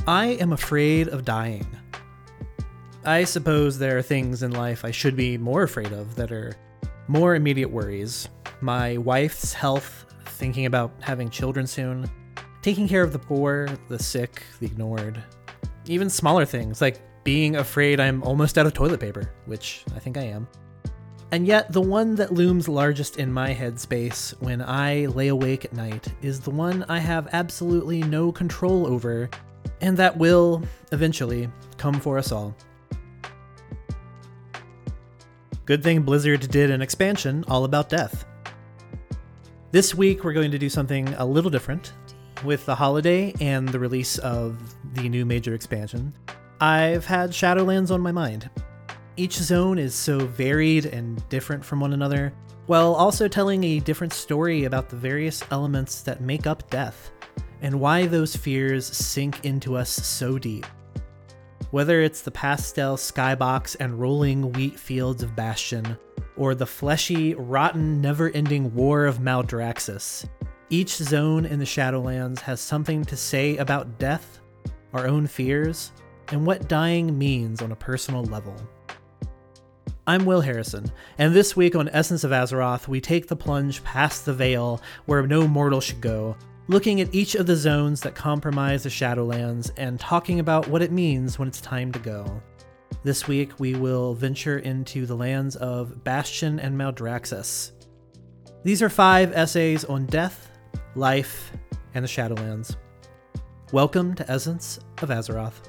I am afraid of dying. I suppose there are things in life I should be more afraid of that are more immediate worries. My wife's health, thinking about having children soon, taking care of the poor, the sick, the ignored. Even smaller things like being afraid I'm almost out of toilet paper, which I think I am. And yet the one that looms largest in my headspace when I lay awake at night is the one I have absolutely no control over, and that will, eventually, come for us all. Good thing Blizzard did an expansion all about death. This week we're going to do something a little different. With the holiday and the release of the new major expansion, I've had Shadowlands on my mind. Each zone is so varied and different from one another, while also telling a different story about the various elements that make up death, and why those fears sink into us so deep. Whether it's the pastel skybox and rolling wheat fields of Bastion, or the fleshy, rotten, never-ending war of Maldraxxus, each zone in the Shadowlands has something to say about death, our own fears, and what dying means on a personal level. I'm Will Harrison, and this week on Essence of Azeroth, we take the plunge past the veil where no mortal should go, looking at each of the zones that comprise the Shadowlands and talking about what it means when it's time to go. This week, we will venture into the lands of Bastion and Maldraxxus. These are 5 essays on death, life, and the Shadowlands. Welcome to Essence of Azeroth.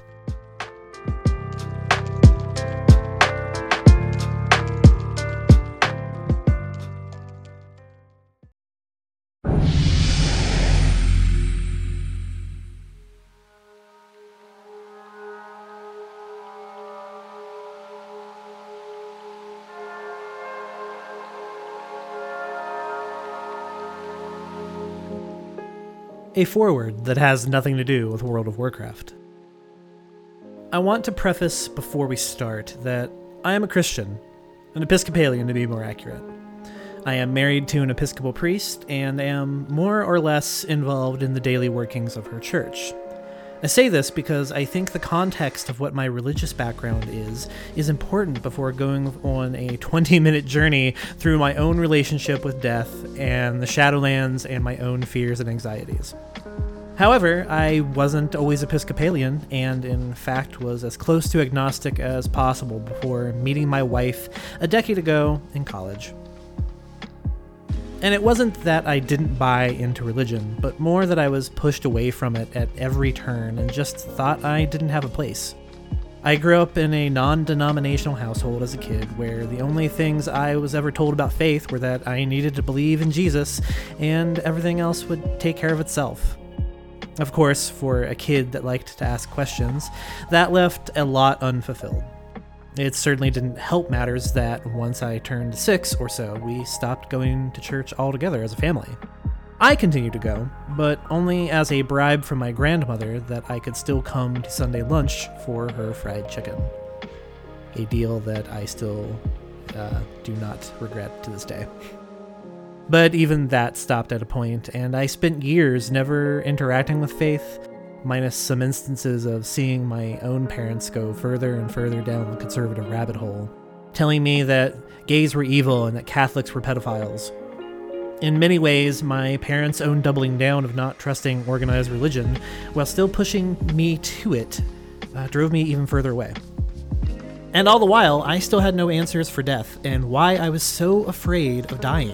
A foreword that has nothing to do with World of Warcraft. I want to preface before we start that I am a Christian, an Episcopalian to be more accurate. I am married to an Episcopal priest and am more or less involved in the daily workings of her church. I say this because I think the context of what my religious background is important before going on a 20-minute journey through my own relationship with death and the Shadowlands and my own fears and anxieties. However, I wasn't always Episcopalian, and in fact was as close to agnostic as possible before meeting my wife a decade ago in college. And it wasn't that I didn't buy into religion, but more that I was pushed away from it at every turn and just thought I didn't have a place. I grew up in a non-denominational household as a kid where the only things I was ever told about faith were that I needed to believe in Jesus and everything else would take care of itself. Of course, for a kid that liked to ask questions, that left a lot unfulfilled. It certainly didn't help matters that once I turned 6 or so, we stopped going to church altogether as a family. I continued to go, but only as a bribe from my grandmother that I could still come to Sunday lunch for her fried chicken. A deal that I still do not regret to this day. But even that stopped at a point, and I spent years never interacting with faith, minus some instances of seeing my own parents go further and further down the conservative rabbit hole, telling me that gays were evil and that Catholics were pedophiles. In many ways, my parents' own doubling down of not trusting organized religion, while still pushing me to it, drove me even further away. And all the while, I still had no answers for death and why I was so afraid of dying.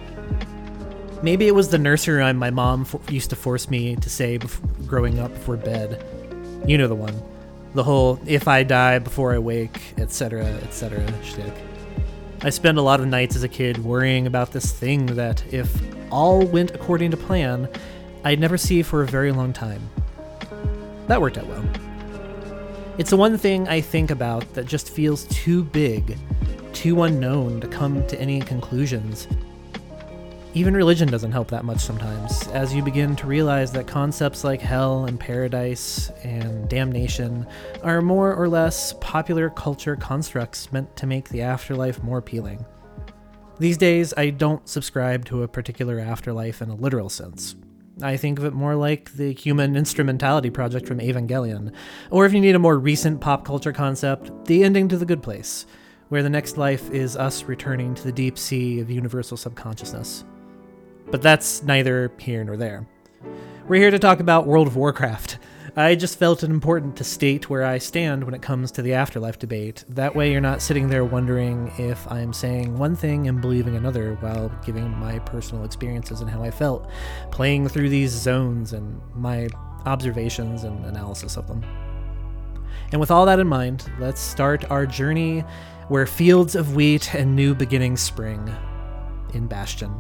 Maybe it was the nursery my mom used to force me to say growing up before bed. You know the one. The whole, if I die before I wake, etc., shtick. I spent a lot of nights as a kid worrying about this thing that, if all went according to plan, I'd never see for a very long time. That worked out well. It's the one thing I think about that just feels too big, too unknown to come to any conclusions. Even religion doesn't help that much sometimes, as you begin to realize that concepts like hell and paradise and damnation are more or less popular culture constructs meant to make the afterlife more appealing. These days, I don't subscribe to a particular afterlife in a literal sense. I think of it more like the human instrumentality project from Evangelion. Or if you need a more recent pop culture concept, the ending to The Good Place, where the next life is us returning to the deep sea of universal subconsciousness. But that's neither here nor there. We're here to talk about World of Warcraft. I just felt it important to state where I stand when it comes to the afterlife debate. That way you're not sitting there wondering if I'm saying one thing and believing another while giving my personal experiences and how I felt playing through these zones and my observations and analysis of them. And with all that in mind, let's start our journey where fields of wheat and new beginnings spring in Bastion.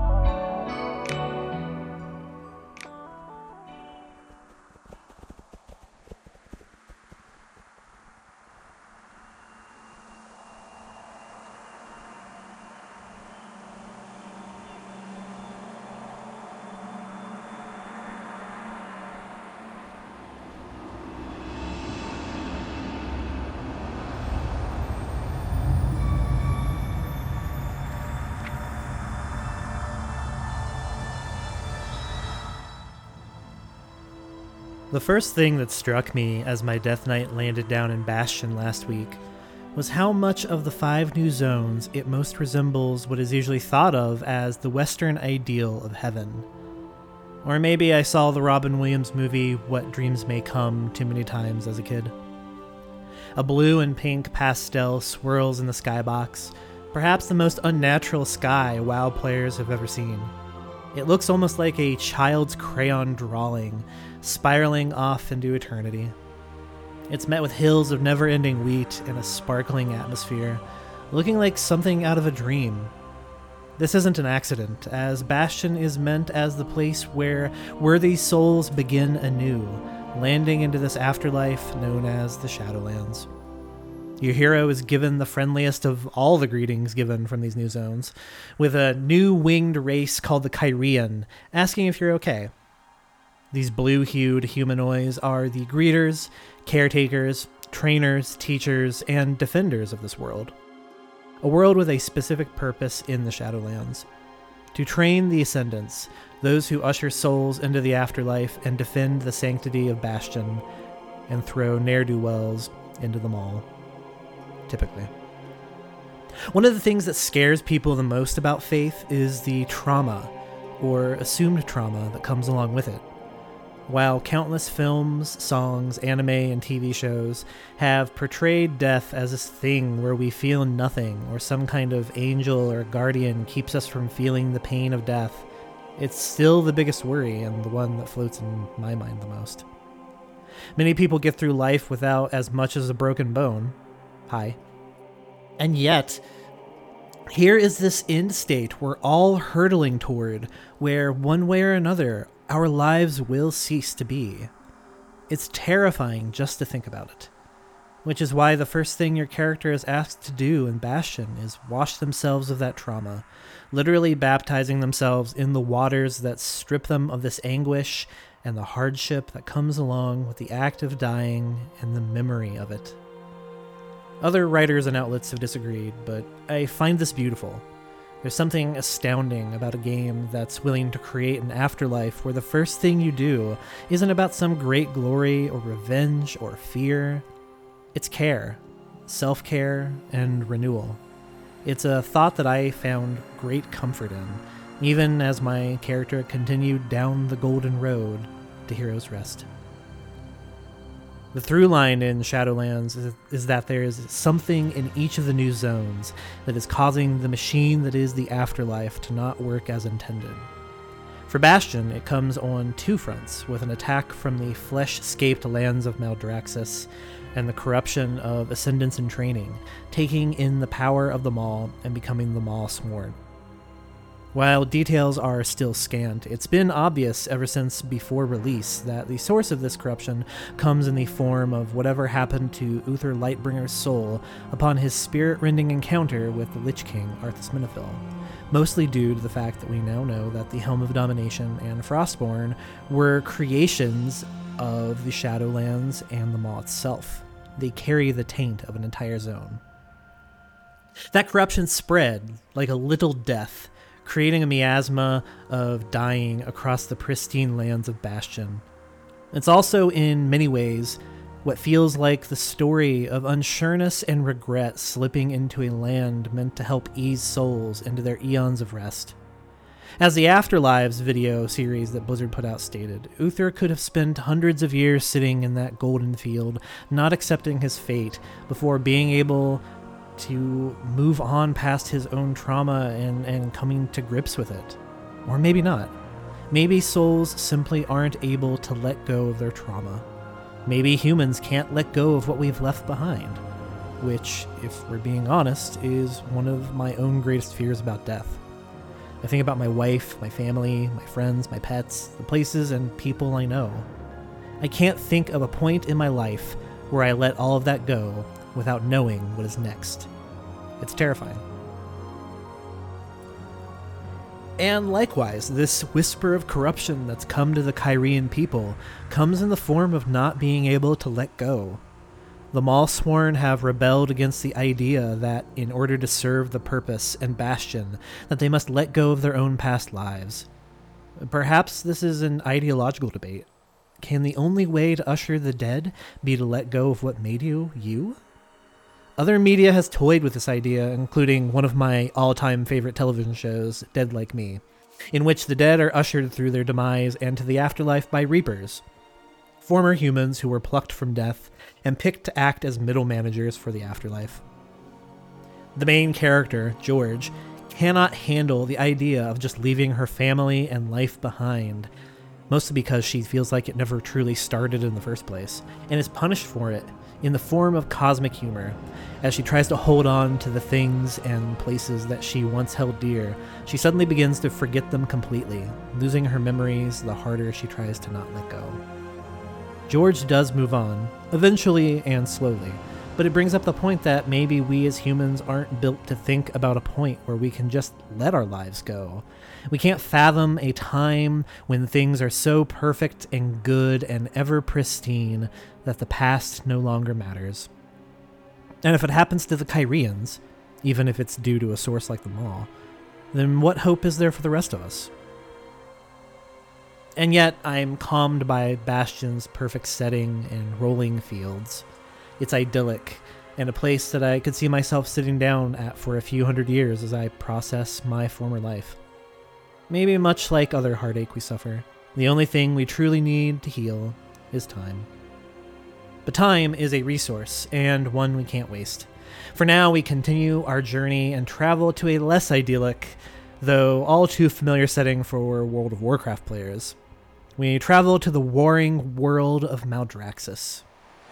The first thing that struck me as my Death Knight landed down in Bastion last week was how much of the 5 new zones it most resembles what is usually thought of as the Western ideal of heaven. Or maybe I saw the Robin Williams movie What Dreams May Come too many times as a kid. A blue and pink pastel swirls in the skybox, perhaps the most unnatural sky WoW players have ever seen. It looks almost like a child's crayon drawing, spiraling off into eternity. It's met with hills of never-ending wheat and a sparkling atmosphere, looking like something out of a dream. This isn't an accident, as Bastion is meant as the place where worthy souls begin anew, landing into this afterlife known as the Shadowlands. Your hero is given the friendliest of all the greetings given from these new zones, with a new winged race called the Kyrian, asking if you're okay. These blue-hued humanoids are the greeters, caretakers, trainers, teachers, and defenders of this world. A world with a specific purpose in the Shadowlands. To train the Ascendants, those who usher souls into the afterlife and defend the sanctity of Bastion, and throw ne'er-do-wells into the maw. Typically. One of the things that scares people the most about faith is the trauma, or assumed trauma, that comes along with it. While countless films, songs, anime, and TV shows have portrayed death as this thing where we feel nothing, or some kind of angel or guardian keeps us from feeling the pain of death, it's still the biggest worry and the one that floats in my mind the most. Many people get through life without as much as a broken bone. Hi. And yet, here is this end state we're all hurtling toward, where one way or another, our lives will cease to be. It's terrifying just to think about it. Which is why the first thing your character is asked to do in Bastion is wash themselves of that trauma, literally baptizing themselves in the waters that strip them of this anguish and the hardship that comes along with the act of dying and the memory of it. Other writers and outlets have disagreed, but I find this beautiful. There's something astounding about a game that's willing to create an afterlife where the first thing you do isn't about some great glory or revenge or fear. It's care, self-care, and renewal. It's a thought that I found great comfort in, even as my character continued down the golden road to Hero's Rest. The through line in Shadowlands is that there is something in each of the new zones that is causing the machine that is the afterlife to not work as intended. For Bastion, it comes on 2 fronts, with an attack from the flesh-scaped lands of Maldraxxus and the corruption of Ascendants in Training, taking in the power of the Maw and becoming the Maw Sworn. While details are still scant, it's been obvious ever since before release that the source of this corruption comes in the form of whatever happened to Uther Lightbringer's soul upon his spirit-rending encounter with the Lich King Arthas Menethil, mostly due to the fact that we now know that the Helm of Domination and Frostborn were creations of the Shadowlands and the Maw itself. They carry the taint of an entire zone. That corruption spread like a little death, creating a miasma of dying across the pristine lands of Bastion. It's also, in many ways, what feels like the story of unsureness and regret slipping into a land meant to help ease souls into their eons of rest. As the Afterlives video series that Blizzard put out stated, Uther could have spent hundreds of years sitting in that golden field, not accepting his fate, before being able to move on past his own trauma and coming to grips with it. Or maybe not. Maybe souls simply aren't able to let go of their trauma. Maybe humans can't let go of what we've left behind, which, if we're being honest, is one of my own greatest fears about death. I think about my wife, my family, my friends, my pets, the places and people I know. I can't think of a point in my life where I let all of that go without knowing what is next. It's terrifying. And likewise, this whisper of corruption that's come to the Kyrian people comes in the form of not being able to let go. The Mawsworn have rebelled against the idea that, in order to serve the purpose and Bastion, that they must let go of their own past lives. Perhaps this is an ideological debate. Can the only way to usher the dead be to let go of what made you, you? Other media has toyed with this idea, including one of my all-time favorite television shows, Dead Like Me, in which the dead are ushered through their demise and to the afterlife by Reapers, former humans who were plucked from death and picked to act as middle managers for the afterlife. The main character, George, cannot handle the idea of just leaving her family and life behind, mostly because she feels like it never truly started in the first place, and is punished for it in the form of cosmic humor. As she tries to hold on to the things and places that she once held dear, she suddenly begins to forget them completely, losing her memories the harder she tries to not let go. George does move on, eventually and slowly, but it brings up the point that maybe we as humans aren't built to think about a point where we can just let our lives go. We can't fathom a time when things are so perfect and good and ever pristine that the past no longer matters. And if it happens to the Kyrians, even if it's due to a source like the Maw, then what hope is there for the rest of us? And yet, I'm calmed by Bastion's perfect setting and rolling fields. It's idyllic, and a place that I could see myself sitting down at for a few hundred years as I process my former life. Maybe much like other heartache we suffer, the only thing we truly need to heal is time. But time is a resource, and one we can't waste. For now, we continue our journey and travel to a less idyllic, though all too familiar setting for World of Warcraft players. We travel to the warring world of Maldraxxus.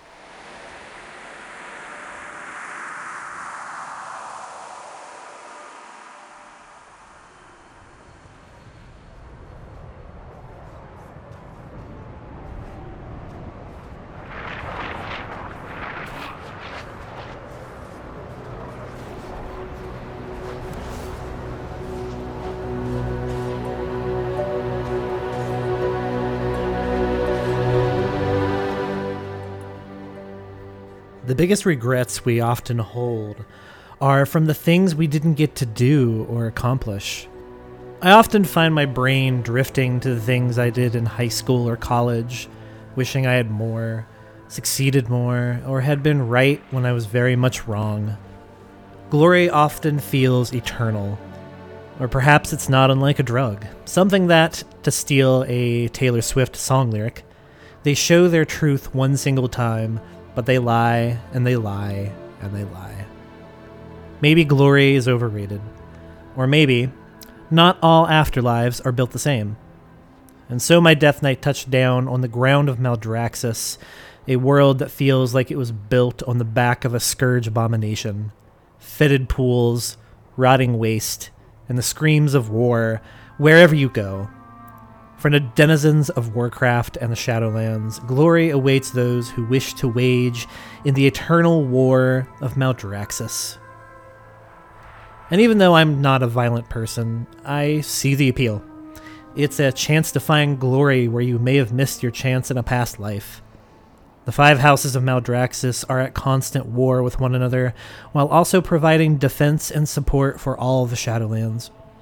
The biggest regrets we often hold are from the things we didn't get to do or accomplish. I often find my brain drifting to the things I did in high school or college, wishing I had more, succeeded more, or had been right when I was very much wrong. Glory often feels eternal, or perhaps it's not unlike a drug, something that, to steal a Taylor Swift song lyric, they show their truth one single time, but they lie, and they lie, and they lie. Maybe glory is overrated. Or maybe, not all afterlives are built the same. And so my Death Knight touched down on the ground of Maldraxxus, a world that feels like it was built on the back of a scourge abomination. Fetid pools, rotting waste, and the screams of war wherever you go. For the denizens of Warcraft and the Shadowlands, glory awaits those who wish to wage in the eternal war of Maldraxxus. And even though I'm not a violent person, I see the appeal. It's a chance to find glory where you may have missed your chance in a past life. The 5 houses of Maldraxxus are at constant war with one another, while also providing defense and support for all of the Shadowlands.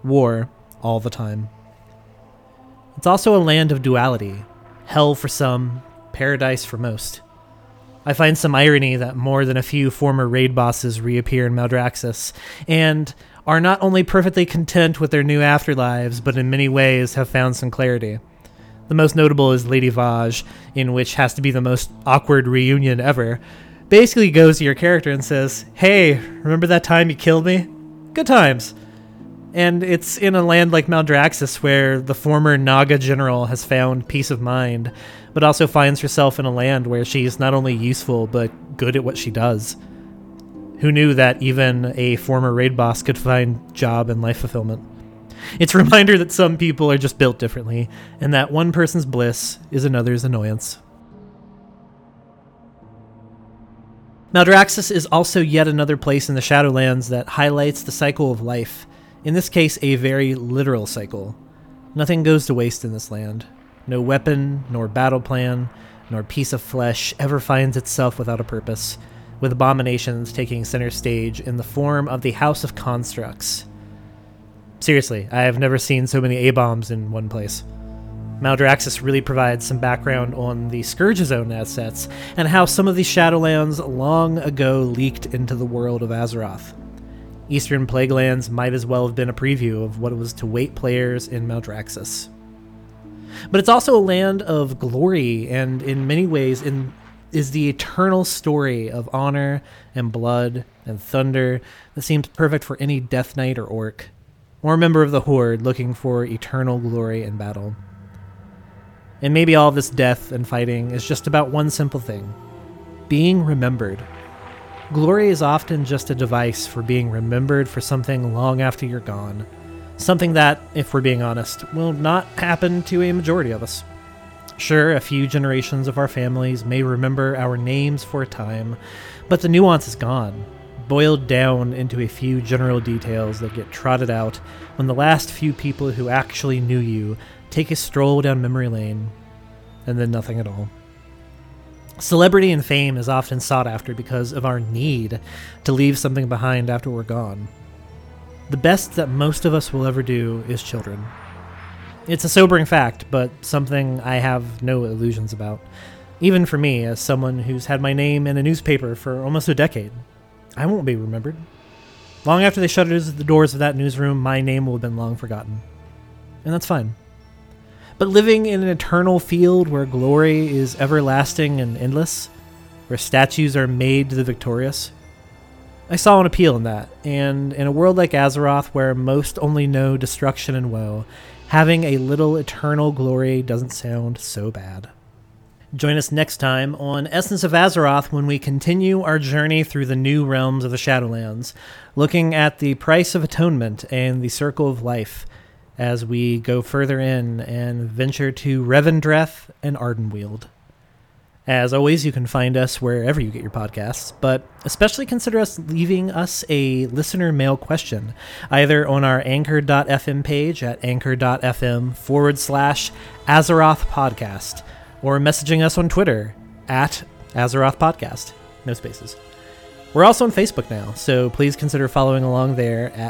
war all the time. It's also a land of duality, hell for some, paradise for most. I find some irony that more than a few former raid bosses reappear in Maldraxxus, and are not only perfectly content with their new afterlives, but in many ways have found some clarity. The most notable is Lady Vaj, in which has to be the most awkward reunion ever. Basically goes to your character and says, "Hey, remember that time you killed me? Good times." And it's in a land like Maldraxxus where the former Naga general has found peace of mind, but also finds herself in a land where she's not only useful, but good at what she does. Who knew that even a former raid boss could find job and life fulfillment? It's a reminder that some people are just built differently, and that one person's bliss is another's annoyance. Maldraxxus is also yet another place in the Shadowlands that highlights the cycle of life, in this case a very literal cycle. Nothing goes to waste in this land. No weapon, nor battle plan, nor piece of flesh ever finds itself without a purpose, with abominations taking center stage in the form of the House of Constructs. Seriously, I have never seen so many A-bombs in one place. Maldraxxus really provides some background on the Scourge Zone assets, and how some of these Shadowlands long ago leaked into the world of Azeroth. Eastern Plaguelands might as well have been a preview of what it was to await players in Maldraxxus. But it's also a land of glory, and in many ways is the eternal story of honor and blood and thunder that seems perfect for any Death Knight or Orc, or member of the Horde looking for eternal glory in battle. And maybe all this death and fighting is just about one simple thing: being remembered. Glory is often just a device for being remembered for something long after you're gone. Something that, if we're being honest, will not happen to a majority of us. Sure, a few generations of our families may remember our names for a time, but the nuance is gone, boiled down into a few general details that get trotted out when the last few people who actually knew you take a stroll down memory lane, and then nothing at all. Celebrity and fame is often sought after because of our need to leave something behind after we're gone. The best that most of us will ever do is children. It's a sobering fact, but something I have no illusions about. Even for me, as someone who's had my name in a newspaper for almost a decade, I won't be remembered. Long after they shut the doors of that newsroom, my name will have been long forgotten. And that's fine. But living in an eternal field where glory is everlasting and endless, where statues are made to the victorious, I saw an appeal in that, and in a world like Azeroth where most only know destruction and woe, having a little eternal glory doesn't sound so bad. Join us next time on Essence of Azeroth when we continue our journey through the new realms of the Shadowlands, looking at the price of atonement and the circle of life, as we go further in and venture to Revendreth and Ardenweald. As always, you can find us wherever you get your podcasts, but especially consider leaving us a listener mail question, either on our anchor.fm page at anchor.fm/Azeroth podcast, or messaging us on Twitter at Azeroth Podcast. No spaces. We're also on Facebook now, so please consider following along there at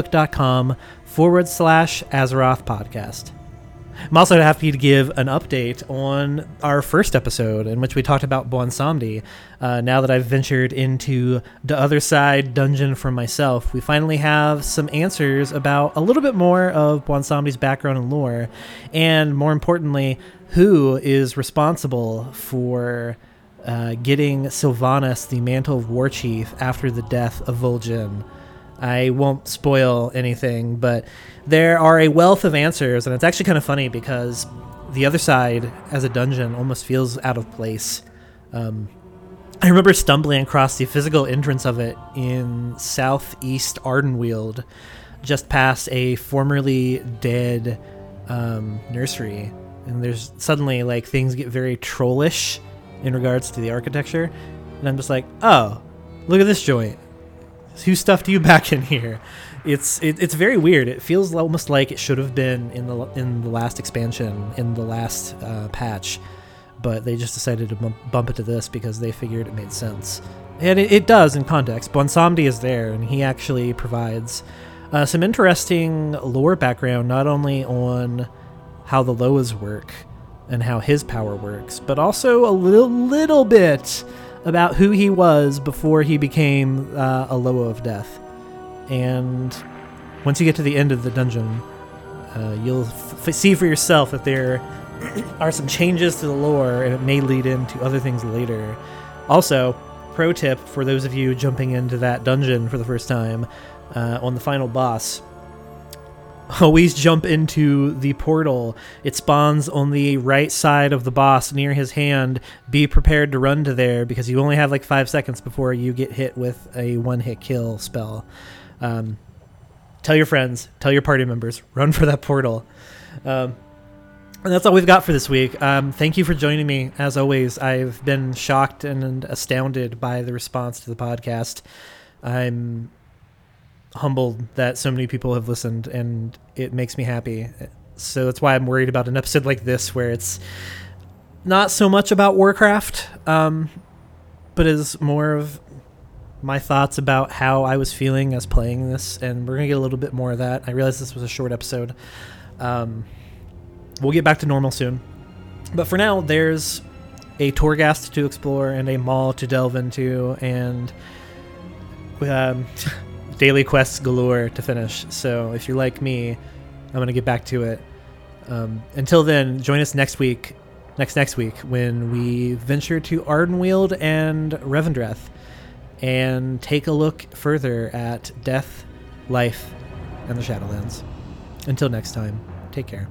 facebook.com/Azeroth Podcast. I'm also happy to give an update on our first episode in which we talked about Bwonsamdi. Now that I've ventured into the other side dungeon for myself, we finally have some answers about a little bit more of Bwonsamdi's background and lore, and more importantly, who is responsible for getting Sylvanas the Mantle of Warchief after the death of Vol'jin. I won't spoil anything, but there are a wealth of answers, and it's actually kind of funny because the other side as a dungeon almost feels out of place. I remember stumbling across the physical entrance of it in southeast Ardenweald, just past a formerly dead nursery, and there's suddenly like things get very trollish in regards to the architecture, and I'm just like, oh, look at this joint. Who stuffed you back in here? It's very weird. It feels almost like it should have been in the last expansion, in the last patch, but they just decided to bump it to this because they figured it made sense. And it does in context. Bwonsamdi is there, and he actually provides Some interesting lore background, not only on how the Loas work and how his power works, but also a little bit about who he was before he became a Loa of Death. And once you get to the end of the dungeon, you'll see for yourself that there are some changes to the lore, and it may lead into other things later. Also, pro tip for those of you jumping into that dungeon for the first time, on the final boss, always jump into the portal. It spawns on the right side of the boss near his hand. Be prepared to run to there because you only have like 5 seconds before you get hit with a one-hit kill spell. Tell your friends, tell your party members, run for that portal. And that's all we've got for this week. Thank you for joining me. As always, I've been shocked and astounded by the response to the podcast. I'm humbled that so many people have listened, and it makes me happy. So that's why I'm worried about an episode like this, where it's not so much about Warcraft, but is more of my thoughts about how I was feeling as playing this, and we're going to get a little bit more of that. I realize this was a short episode. We'll get back to normal soon. But for now, there's a Torghast to explore and a mall to delve into, and daily quests galore to finish. So if you're like me, I'm going to get back to it. Until then, join us next week when we venture to Ardenweald and Revendreth and take a look further at death, life, and the Shadowlands. Until next time, take care.